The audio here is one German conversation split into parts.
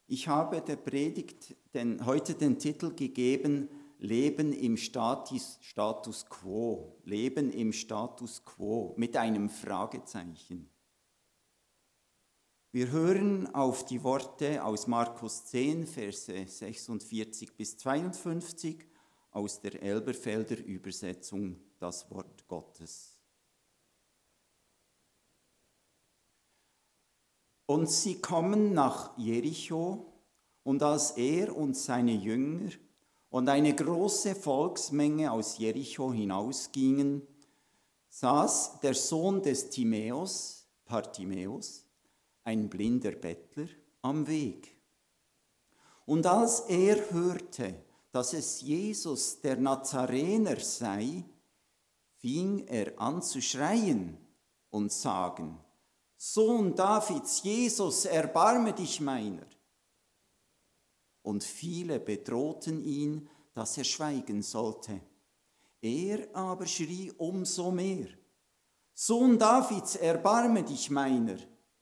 Ich habe der Predigt heute den Titel gegeben, Leben im Status quo. Leben im Status quo mit einem Fragezeichen. Wir hören auf die Worte aus Markus 10, Verse 46 bis 52 aus der Elberfelder Übersetzung, das Wort Gottes. Und sie kommen nach Jericho, und als er und seine Jünger und eine große Volksmenge aus Jericho hinausgingen, saß der Sohn des Timäus, Bartimäus, ein blinder Bettler, am Weg. Und als er hörte, dass es Jesus der Nazarener sei, fing er an zu schreien und sagen: Sohn Davids, Jesus, erbarme dich meiner. Und viele bedrohten ihn, dass er schweigen sollte. Er aber schrie umso mehr: Sohn Davids, erbarme dich meiner.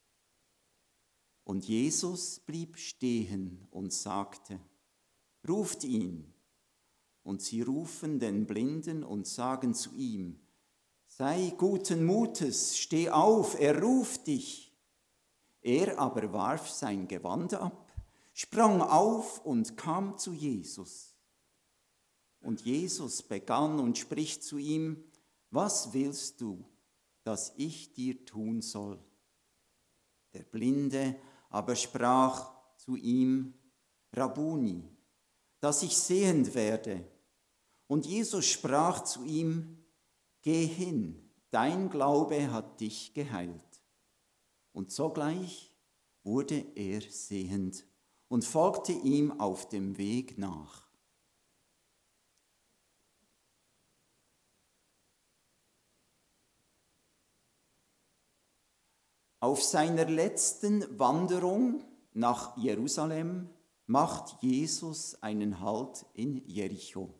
Und Jesus blieb stehen und sagte: Ruft ihn. Und sie rufen den Blinden und sagen zu ihm: Sei guten Mutes, steh auf, er ruft dich. Er aber warf sein Gewand ab, sprang auf und kam zu Jesus. Und Jesus begann und spricht zu ihm: Was willst du, dass ich dir tun soll? Der Blinde aber sprach zu ihm: Rabbuni, dass ich sehend werde. Und Jesus sprach zu ihm: Geh hin, dein Glaube hat dich geheilt. Und sogleich wurde er sehend und folgte ihm auf dem Weg nach. Auf seiner letzten Wanderung nach Jerusalem macht Jesus einen Halt in Jericho.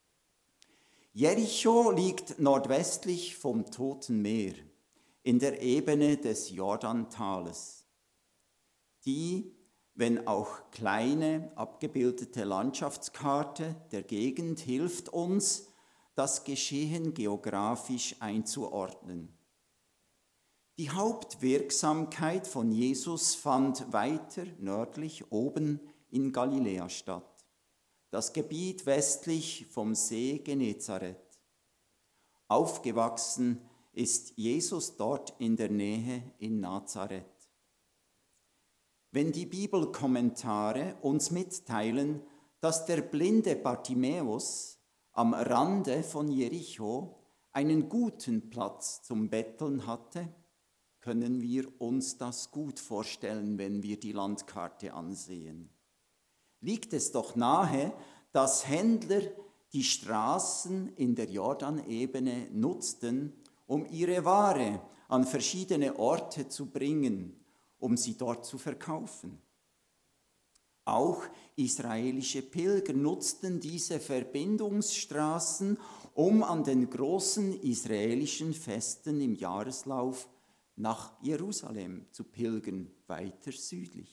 Jericho liegt nordwestlich vom Toten Meer in der Ebene des Jordantales. Die, wenn auch kleine, abgebildete Landschaftskarte der Gegend hilft uns, das Geschehen geografisch einzuordnen. Die Hauptwirksamkeit von Jesus fand weiter nördlich oben in Galiläa statt. Das Gebiet westlich vom See Genezareth. Aufgewachsen ist Jesus dort in der Nähe in Nazareth. Wenn die Bibelkommentare uns mitteilen, dass der blinde Bartimäus am Rande von Jericho einen guten Platz zum Betteln hatte, können wir uns das gut vorstellen, wenn wir die Landkarte ansehen. Liegt es doch nahe, dass Händler die Straßen in der Jordanebene nutzten, um ihre Ware an verschiedene Orte zu bringen, um sie dort zu verkaufen. Auch israelische Pilger nutzten diese Verbindungsstraßen, um an den großen israelischen Festen im Jahreslauf nach Jerusalem zu pilgern, weiter südlich.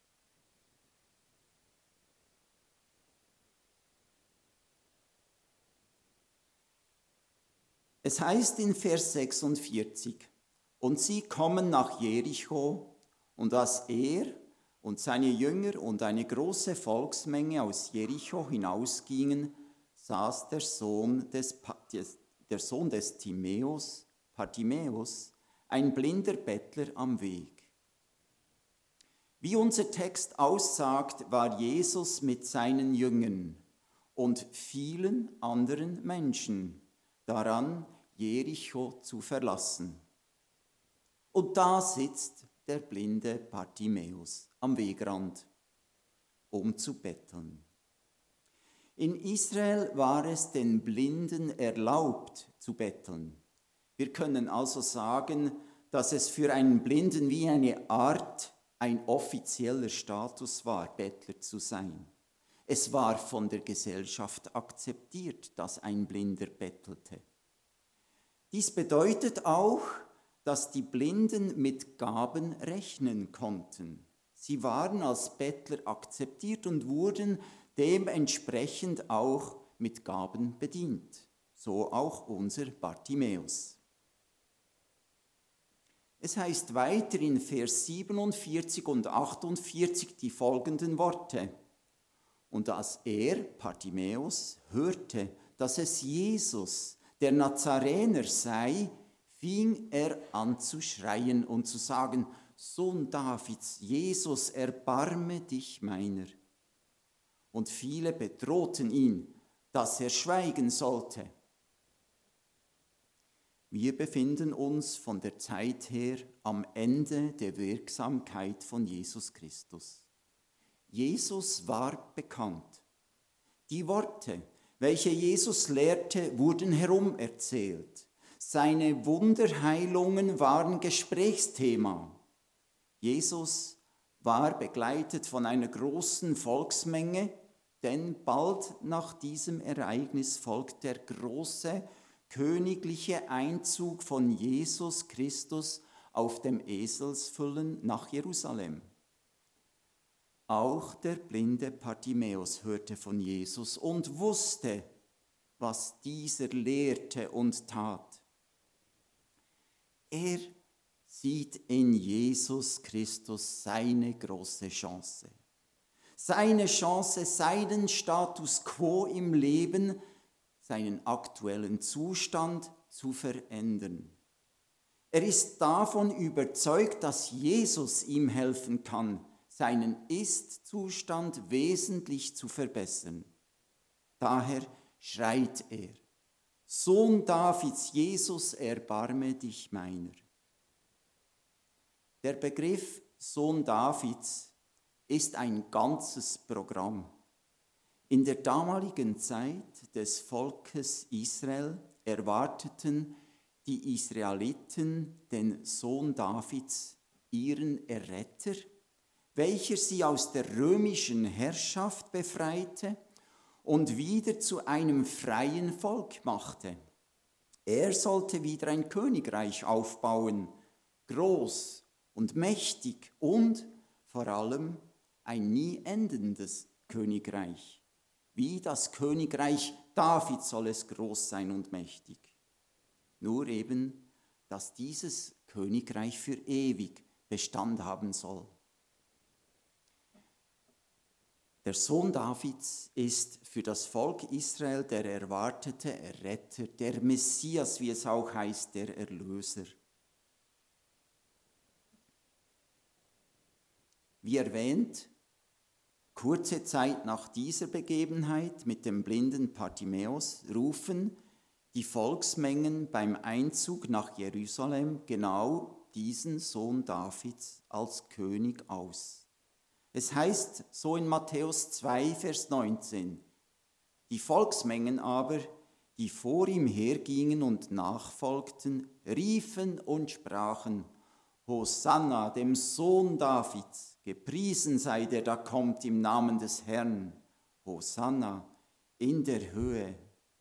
Es heißt in Vers 46, und sie kommen nach Jericho, und als er und seine Jünger und eine große Volksmenge aus Jericho hinausgingen, saß der Sohn des Timäus, Bartimäus, ein blinder Bettler am Weg. Wie unser Text aussagt, war Jesus mit seinen Jüngern und vielen anderen Menschen daran, Jericho zu verlassen. Und da sitzt der blinde Bartimäus am Wegrand, um zu betteln. In Israel war es den Blinden erlaubt zu betteln. Wir können also sagen, dass es für einen Blinden wie eine Art ein offizieller Status war, Bettler zu sein. Es war von der Gesellschaft akzeptiert, dass ein Blinder bettelte. Dies bedeutet auch, dass die Blinden mit Gaben rechnen konnten. Sie waren als Bettler akzeptiert und wurden dementsprechend auch mit Gaben bedient. So auch unser Bartimäus. Es heißt weiter in Vers 47 und 48 die folgenden Worte. Und als er, Bartimäus, hörte, dass es Jesus, der Nazarener, sei, fing er an zu schreien und zu sagen, Sohn Davids, Jesus, erbarme dich meiner. Und viele bedrohten ihn, dass er schweigen sollte. Wir befinden uns von der Zeit her am Ende der Wirksamkeit von Jesus Christus. Jesus war bekannt. Die Worte, welche Jesus lehrte, wurden herumerzählt. Seine Wunderheilungen waren Gesprächsthema. Jesus war begleitet von einer großen Volksmenge, denn bald nach diesem Ereignis folgt der große königliche Einzug von Jesus Christus auf dem Eselsfüllen nach Jerusalem. Auch der blinde Bartimäus hörte von Jesus und wusste, was dieser lehrte und tat. Er sieht in Jesus Christus seine große Chance. Seine Chance, seinen Status quo im Leben, seinen aktuellen Zustand zu verändern. Er ist davon überzeugt, dass Jesus ihm helfen kann, seinen Ist-Zustand wesentlich zu verbessern. Daher schreit er, Sohn Davids, Jesus, erbarme dich meiner. Der Begriff Sohn Davids ist ein ganzes Programm. In der damaligen Zeit des Volkes Israel erwarteten die Israeliten den Sohn Davids, ihren Erretter, welcher sie aus der römischen Herrschaft befreite und wieder zu einem freien Volk machte. Er sollte wieder ein Königreich aufbauen, groß und mächtig und vor allem ein nie endendes Königreich. Wie das Königreich David soll es groß sein und mächtig. Nur eben, dass dieses Königreich für ewig Bestand haben soll. Der Sohn Davids ist für das Volk Israel der erwartete Erretter, der Messias, wie es auch heißt, der Erlöser. Wie erwähnt, kurze Zeit nach dieser Begebenheit mit dem blinden Bartimäus rufen die Volksmengen beim Einzug nach Jerusalem genau diesen Sohn Davids als König aus. Es heißt so in Matthäus 2, Vers 19, die Volksmengen aber, die vor ihm hergingen und nachfolgten, riefen und sprachen, Hosanna, dem Sohn Davids, gepriesen sei der da kommt im Namen des Herrn, Hosanna in der Höhe.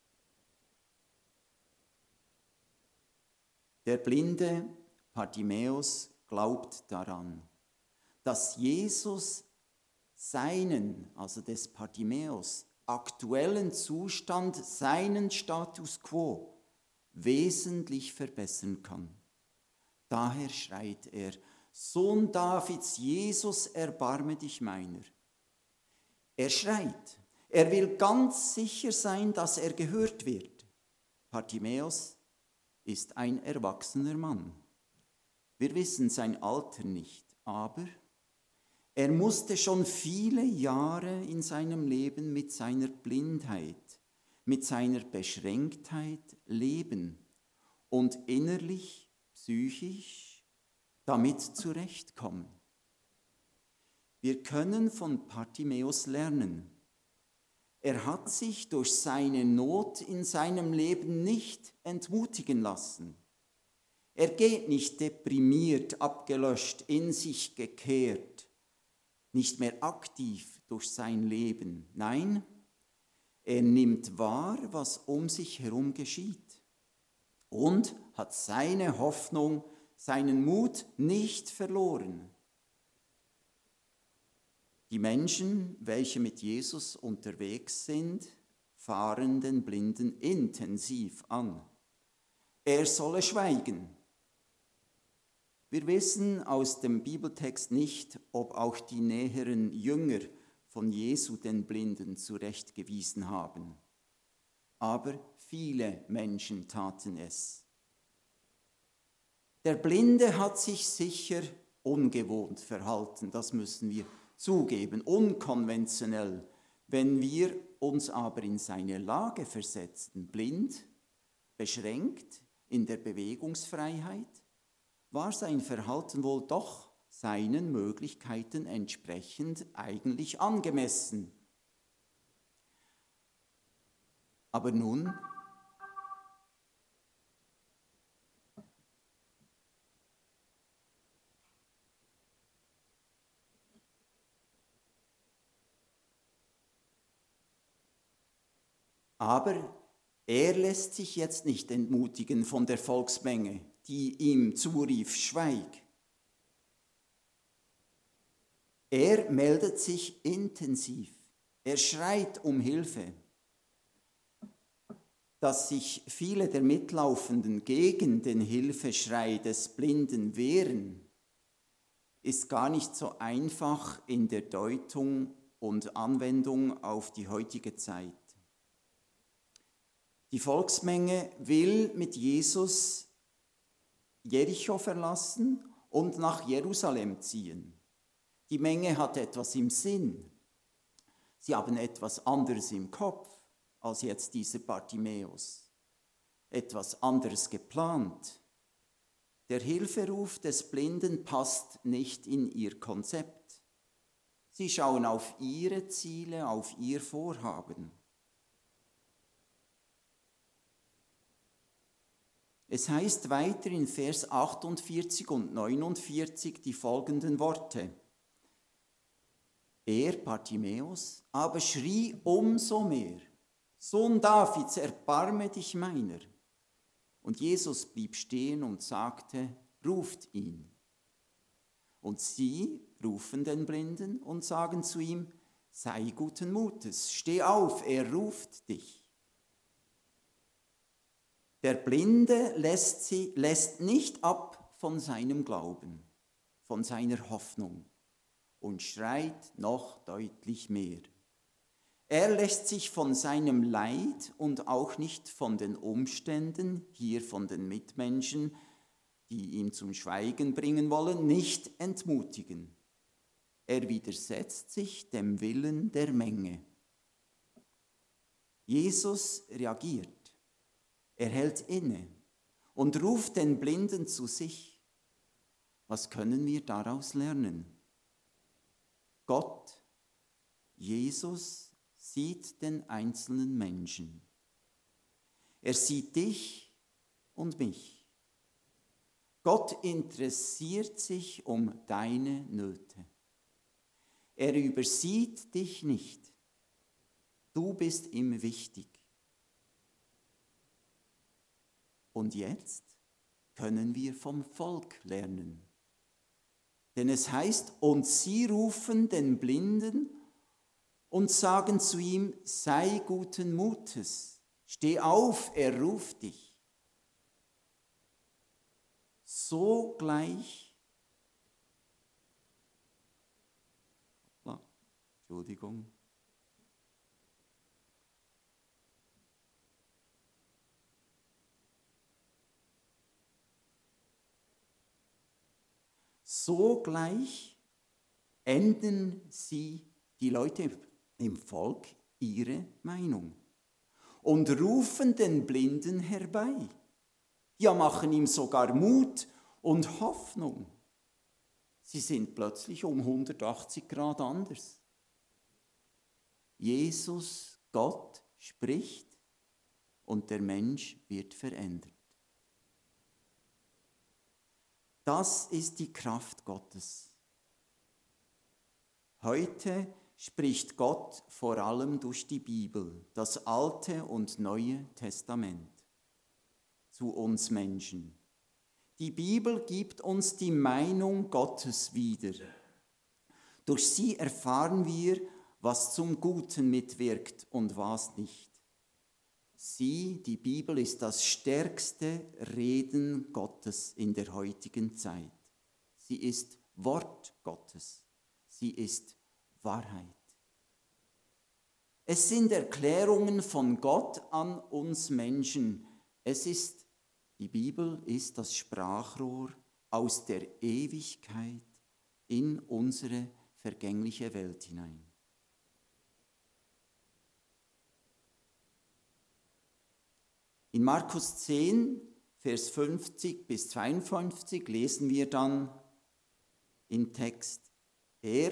Der blinde Bartimäus glaubt daran, dass Jesus seinen, also des Bartimäus, aktuellen Zustand, seinen Status quo wesentlich verbessern kann. Daher schreit er, Sohn Davids, Jesus, erbarme dich meiner. Er schreit, er will ganz sicher sein, dass er gehört wird. Bartimäus ist ein erwachsener Mann. Wir wissen sein Alter nicht, aber er musste schon viele Jahre in seinem Leben mit seiner Blindheit, mit seiner Beschränktheit leben und innerlich, psychisch damit zurechtkommen. Wir können von Bartimäus lernen. Er hat sich durch seine Not in seinem Leben nicht entmutigen lassen. Er geht nicht deprimiert, abgelöscht, in sich gekehrt, nicht mehr aktiv durch sein Leben. Nein, er nimmt wahr, was um sich herum geschieht und hat seine Hoffnung, seinen Mut nicht verloren. Die Menschen, welche mit Jesus unterwegs sind, fahren den Blinden intensiv an. Er solle schweigen. Wir wissen aus dem Bibeltext nicht, ob auch die näheren Jünger von Jesu den Blinden zurechtgewiesen haben. Aber viele Menschen taten es. Der Blinde hat sich sicher ungewohnt verhalten, das müssen wir zugeben, unkonventionell. Wenn wir uns aber in seine Lage versetzten, blind, beschränkt in der Bewegungsfreiheit, war sein Verhalten wohl doch seinen Möglichkeiten entsprechend eigentlich angemessen. Aber nun Aber er lässt sich jetzt nicht entmutigen von der Volksmenge, die ihm zurief, schweig. Er meldet sich intensiv, er schreit um Hilfe. Dass sich viele der Mitlaufenden gegen den Hilfeschrei des Blinden wehren, ist gar nicht so einfach in der Deutung und Anwendung auf die heutige Zeit. Die Volksmenge will mit Jesus Jericho verlassen und nach Jerusalem ziehen. Die Menge hat etwas im Sinn. Sie haben etwas anderes im Kopf als jetzt dieser Bartimäus. Etwas anderes geplant. Der Hilferuf des Blinden passt nicht in ihr Konzept. Sie schauen auf ihre Ziele, auf ihr Vorhaben. Es heißt weiter in Vers 48 und 49 die folgenden Worte. Er, Bartimäus, aber schrie umso mehr, Sohn Davids, erbarme dich meiner. Und Jesus blieb stehen und sagte, ruft ihn. Und sie rufen den Blinden und sagen zu ihm, sei guten Mutes, steh auf, er ruft dich. Der Blinde lässt nicht ab von seinem Glauben, von seiner Hoffnung und schreit noch deutlich mehr. Er lässt sich von seinem Leid und auch nicht von den Umständen, hier von den Mitmenschen, die ihn zum Schweigen bringen wollen, nicht entmutigen. Er widersetzt sich dem Willen der Menge. Jesus reagiert. Er hält inne und ruft den Blinden zu sich. Was können wir daraus lernen? Gott, Jesus, sieht den einzelnen Menschen. Er sieht dich und mich. Gott interessiert sich um deine Nöte. Er übersieht dich nicht. Du bist ihm wichtig. Und jetzt können wir vom Volk lernen. Denn es heißt, und sie rufen den Blinden und sagen zu ihm, sei guten Mutes, steh auf, er ruft dich. Sogleich, Entschuldigung, sogleich ändern sie, die Leute im Volk, ihre Meinung und rufen den Blinden herbei. Ja, machen ihm sogar Mut und Hoffnung. Sie sind plötzlich um 180 Grad anders. Jesus, Gott, spricht und der Mensch wird verändert. Das ist die Kraft Gottes. Heute spricht Gott vor allem durch die Bibel, das Alte und Neue Testament, zu uns Menschen. Die Bibel gibt uns die Meinung Gottes wieder. Durch sie erfahren wir, was zum Guten mitwirkt und was nicht. Sie, die Bibel, ist das stärkste Reden Gottes in der heutigen Zeit. Sie ist Wort Gottes. Sie ist Wahrheit. Es sind Erklärungen von Gott an uns Menschen. Die Bibel ist das Sprachrohr aus der Ewigkeit in unsere vergängliche Welt hinein. In Markus 10, Vers 50 bis 52 lesen wir dann im Text: Er,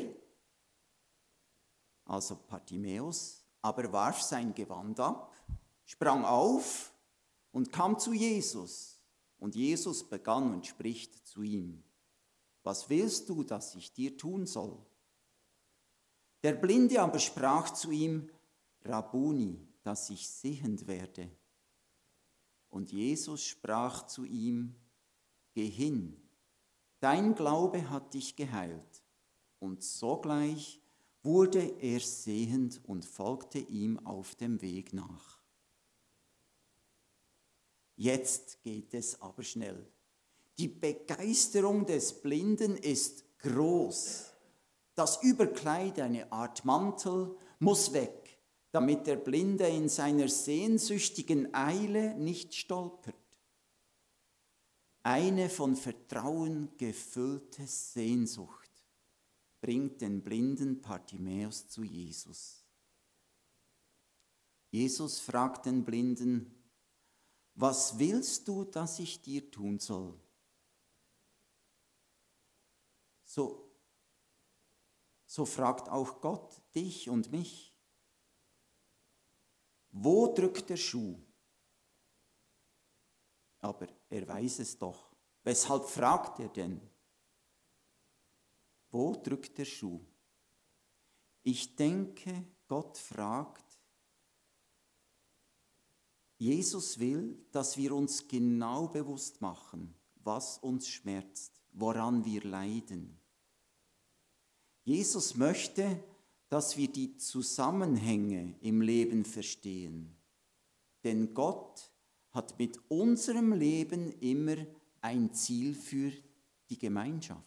also Bartimäus, aber warf sein Gewand ab, sprang auf und kam zu Jesus. Und Jesus begann und spricht zu ihm: Was willst du, dass ich dir tun soll? Der Blinde aber sprach zu ihm: Rabbuni, dass ich sehend werde. Und Jesus sprach zu ihm: Geh hin, dein Glaube hat dich geheilt. Und sogleich wurde er sehend und folgte ihm auf dem Weg nach. Jetzt geht es aber schnell. Die Begeisterung des Blinden ist groß. Das Überkleid, eine Art Mantel, muss weg, damit der Blinde in seiner sehnsüchtigen Eile nicht stolpert. Eine von Vertrauen gefüllte Sehnsucht bringt den blinden Bartimäus zu Jesus. Jesus fragt den Blinden: Was willst du, dass ich dir tun soll? So fragt auch Gott dich und mich. Wo drückt der Schuh? Aber er weiß es doch. Weshalb fragt er denn? Wo drückt der Schuh? Ich denke, Gott fragt, Jesus will, dass wir uns genau bewusst machen, was uns schmerzt, woran wir leiden. Jesus möchte, dass wir die Zusammenhänge im Leben verstehen. Denn Gott hat mit unserem Leben immer ein Ziel für die Gemeinschaft.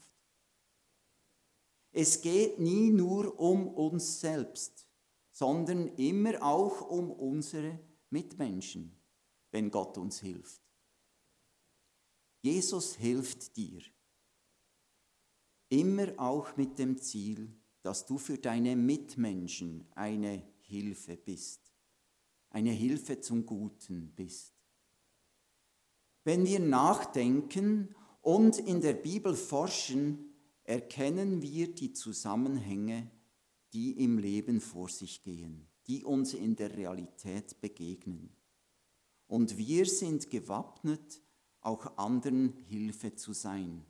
Es geht nie nur um uns selbst, sondern immer auch um unsere Mitmenschen, wenn Gott uns hilft. Jesus hilft dir, immer auch mit dem Ziel, dass du für deine Mitmenschen eine Hilfe bist, eine Hilfe zum Guten bist. Wenn wir nachdenken und in der Bibel forschen, erkennen wir die Zusammenhänge, die im Leben vor sich gehen, die uns in der Realität begegnen. Und wir sind gewappnet, auch anderen Hilfe zu sein.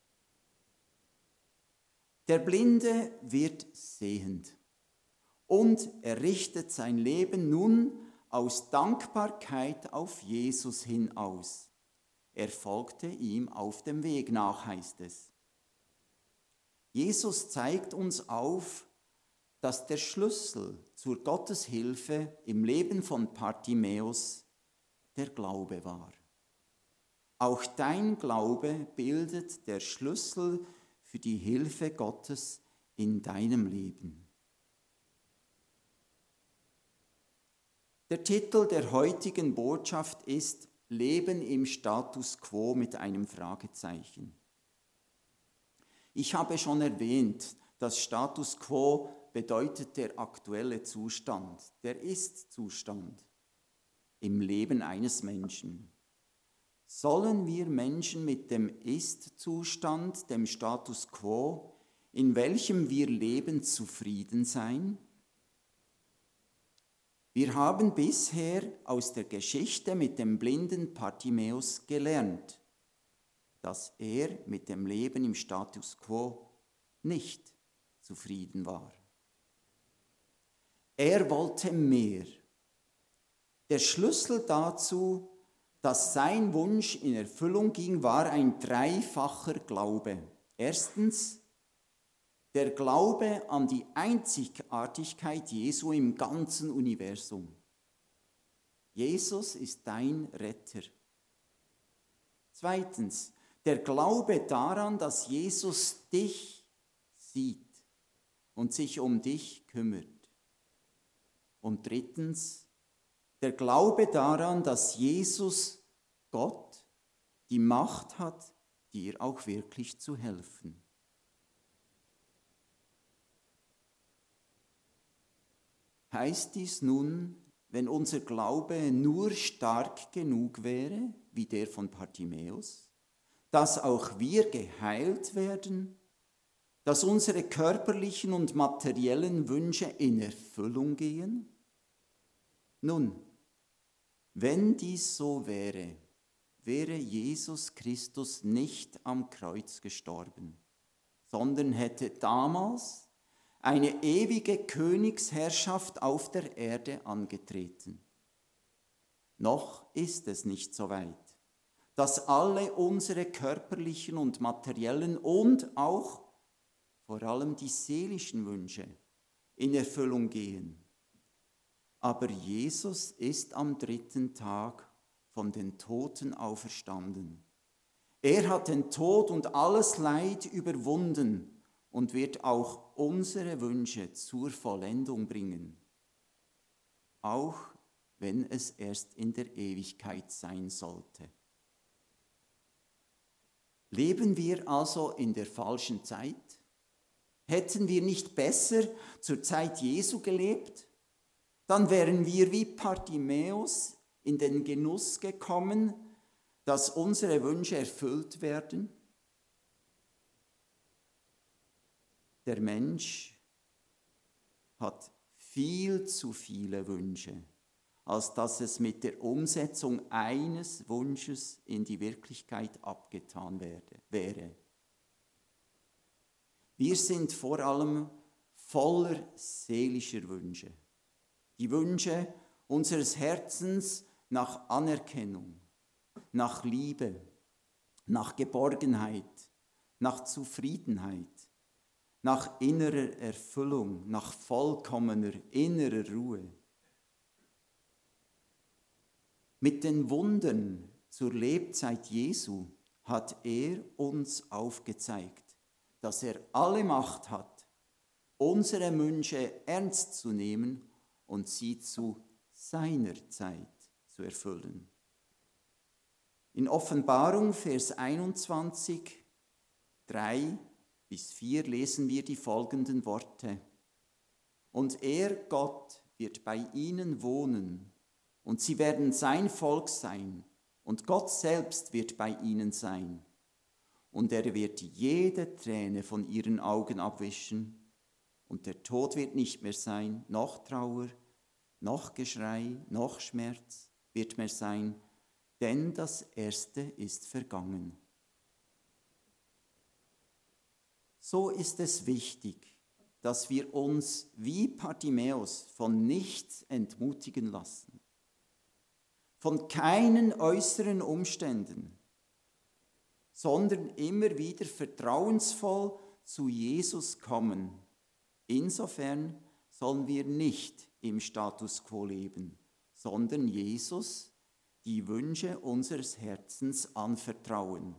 Der Blinde wird sehend und er richtet sein Leben nun aus Dankbarkeit auf Jesus hin aus. Er folgte ihm auf dem Weg nach, heißt es. Jesus zeigt uns auf, dass der Schlüssel zur Gotteshilfe im Leben von Bartimäus der Glaube war. Auch dein Glaube bildet der Schlüssel für die Hilfe Gottes in deinem Leben. Der Titel der heutigen Botschaft ist Leben im Status quo mit einem Fragezeichen. Ich habe schon erwähnt, dass Status quo bedeutet der aktuelle Zustand, der Ist-Zustand im Leben eines Menschen. Sollen wir Menschen mit dem Ist-Zustand, dem Status quo, in welchem wir leben, zufrieden sein? Wir haben bisher aus der Geschichte mit dem blinden Bartimäus gelernt, dass er mit dem Leben im Status quo nicht zufrieden war. Er wollte mehr. Der Schlüssel dazu, dass sein Wunsch in Erfüllung ging, war ein dreifacher Glaube. Erstens, Der Glaube an die Einzigartigkeit Jesu im ganzen Universum. Jesus ist dein Retter. Zweitens, der Glaube daran, dass Jesus dich sieht und sich um dich kümmert. Und drittens, der Glaube daran, dass Jesus, Gott, die Macht hat, dir auch wirklich zu helfen. Heißt dies nun, wenn unser Glaube nur stark genug wäre, wie der von Bartimäus, dass auch wir geheilt werden, dass unsere körperlichen und materiellen Wünsche in Erfüllung gehen? Nun, wenn dies so wäre, wäre Jesus Christus nicht am Kreuz gestorben, sondern hätte damals eine ewige Königsherrschaft auf der Erde angetreten. Noch ist es nicht so weit, dass alle unsere körperlichen und materiellen und auch vor allem die seelischen Wünsche in Erfüllung gehen. Aber Jesus ist am 3. Tag von den Toten auferstanden. Er hat den Tod und alles Leid überwunden und wird auch unsere Wünsche zur Vollendung bringen, auch wenn es erst in der Ewigkeit sein sollte. Leben wir also in der falschen Zeit? Hätten wir nicht besser zur Zeit Jesu gelebt? Dann wären wir wie Bartimäus in den Genuss gekommen, dass unsere Wünsche erfüllt werden. Der Mensch hat viel zu viele Wünsche, als dass es mit der Umsetzung eines Wunsches in die Wirklichkeit abgetan wäre. Wir sind vor allem voller seelischer Wünsche. Die Wünsche unseres Herzens nach Anerkennung, nach Liebe, nach Geborgenheit, nach Zufriedenheit, nach innerer Erfüllung, nach vollkommener innerer Ruhe. Mit den Wundern zur Lebzeit Jesu hat er uns aufgezeigt, dass er alle Macht hat, unsere Wünsche ernst zu nehmen und sie zu seiner Zeit zu erfüllen. In Offenbarung, Vers 21, 3-4 lesen wir die folgenden Worte. Und er, Gott, wird bei ihnen wohnen, und sie werden sein Volk sein, und Gott selbst wird bei ihnen sein. Und er wird jede Träne von ihren Augen abwischen, und der Tod wird nicht mehr sein, noch Trauer, noch Geschrei, noch Schmerz wird mehr sein, denn das Erste ist vergangen. So ist es wichtig, dass wir uns wie Bartimäus von nichts entmutigen lassen, von keinen äußeren Umständen, sondern immer wieder vertrauensvoll zu Jesus kommen. Insofern sollen wir nicht im Status quo leben, sondern Jesus die Wünsche unseres Herzens anvertrauen.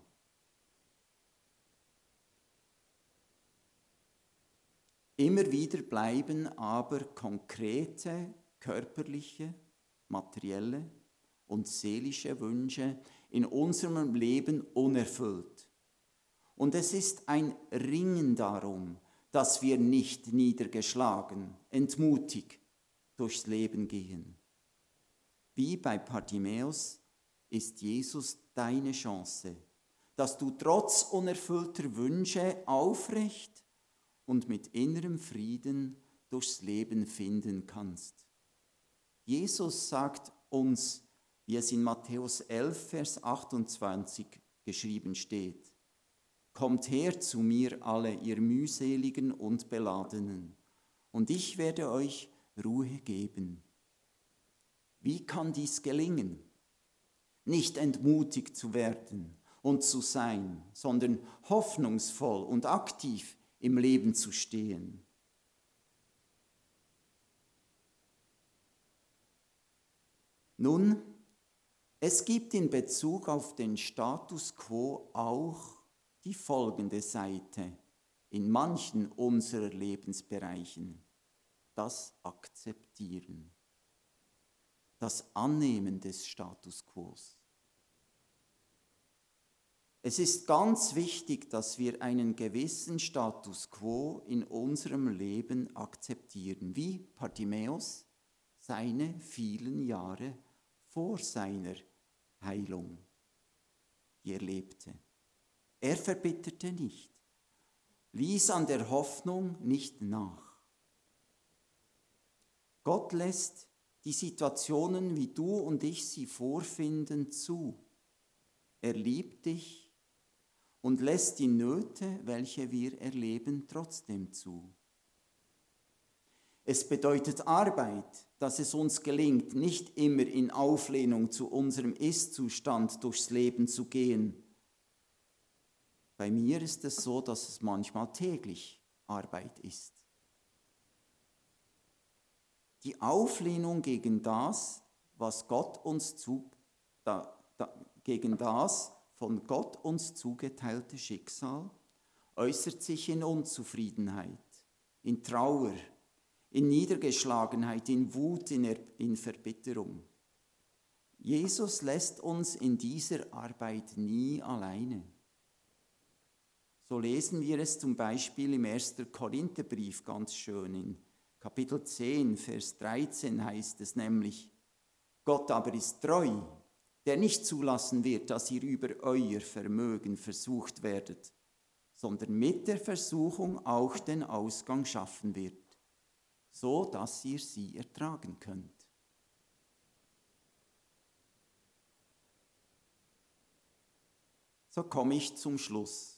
Immer wieder bleiben aber konkrete körperliche, materielle und seelische Wünsche in unserem Leben unerfüllt. Und es ist ein Ringen darum, dass wir nicht niedergeschlagen, entmutigt durchs Leben gehen. Wie bei Bartimäus ist Jesus deine Chance, dass du trotz unerfüllter Wünsche aufrecht und mit innerem Frieden durchs Leben finden kannst. Jesus sagt uns, wie es in Matthäus 11, Vers 28 geschrieben steht, Kommt her zu mir alle, ihr mühseligen und Beladenen, und ich werde euch Ruhe geben. Wie kann dies gelingen? Nicht entmutigt zu werden und zu sein, sondern hoffnungsvoll und aktiv im Leben zu stehen. Nun, es gibt in Bezug auf den Status quo auch die folgende Seite in manchen unserer Lebensbereichen: das Akzeptieren, das Annehmen des Status quo. Es ist ganz wichtig, dass wir einen gewissen Status quo in unserem Leben akzeptieren, wie Bartimäus seine vielen Jahre vor seiner Heilung, die er lebte. Er verbitterte nicht, ließ an der Hoffnung nicht nach. Gott lässt die Situationen, wie du und ich sie vorfinden, zu. Er liebt dich und lässt die Nöte, welche wir erleben, trotzdem zu. Es bedeutet Arbeit, dass es uns gelingt, nicht immer in Auflehnung zu unserem Ist-Zustand durchs Leben zu gehen. Bei mir ist es so, dass es manchmal täglich Arbeit ist. Die Auflehnung gegen das, was Gott uns gegen das von Gott uns zugeteilte Schicksal, äußert sich in Unzufriedenheit, in Trauer, in Niedergeschlagenheit, in Wut, in Verbitterung. Jesus lässt uns in dieser Arbeit nie alleine. So lesen wir es zum Beispiel im 1. Korintherbrief ganz schön. In Kapitel 10, Vers 13 heißt es nämlich: Gott aber ist treu, der nicht zulassen wird, dass ihr über euer Vermögen versucht werdet, sondern mit der Versuchung auch den Ausgang schaffen wird, so dass ihr sie ertragen könnt. So komme ich zum Schluss.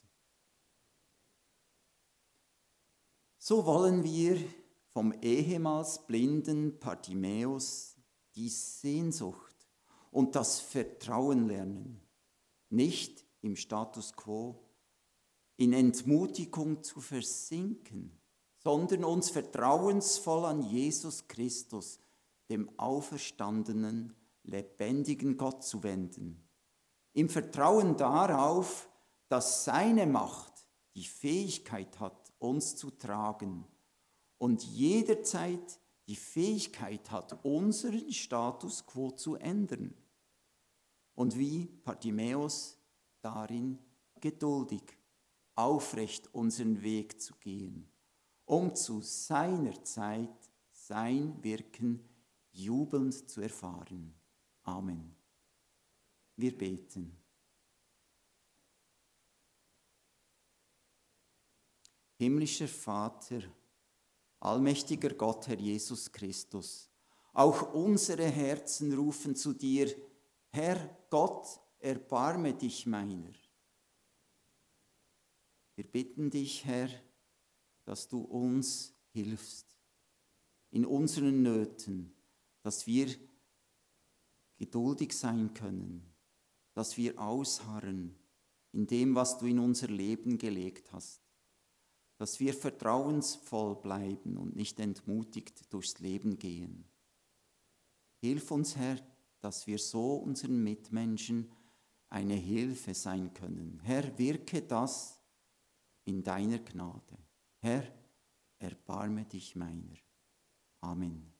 So wollen wir vom ehemals blinden Bartimäus die Sehnsucht und das Vertrauen lernen, nicht im Status quo in Entmutigung zu versinken, sondern uns vertrauensvoll an Jesus Christus, dem auferstandenen, lebendigen Gott zu wenden, im Vertrauen darauf, dass seine Macht die Fähigkeit hat, uns zu tragen und jederzeit die Fähigkeit hat, unseren Status quo zu ändern. Und wie Bartimäus darin geduldig, aufrecht unseren Weg zu gehen, um zu seiner Zeit sein Wirken jubelnd zu erfahren. Amen. Wir beten. Himmlischer Vater, allmächtiger Gott, Herr Jesus Christus, auch unsere Herzen rufen zu dir: Herr Gott, erbarme dich meiner. Wir bitten dich, Herr, dass du uns hilfst in unseren Nöten, dass wir geduldig sein können, dass wir ausharren in dem, was du in unser Leben gelegt hast, dass wir vertrauensvoll bleiben und nicht entmutigt durchs Leben gehen. Hilf uns, Herr, dass wir so unseren Mitmenschen eine Hilfe sein können. Herr, wirke das in deiner Gnade. Herr, erbarme dich meiner. Amen.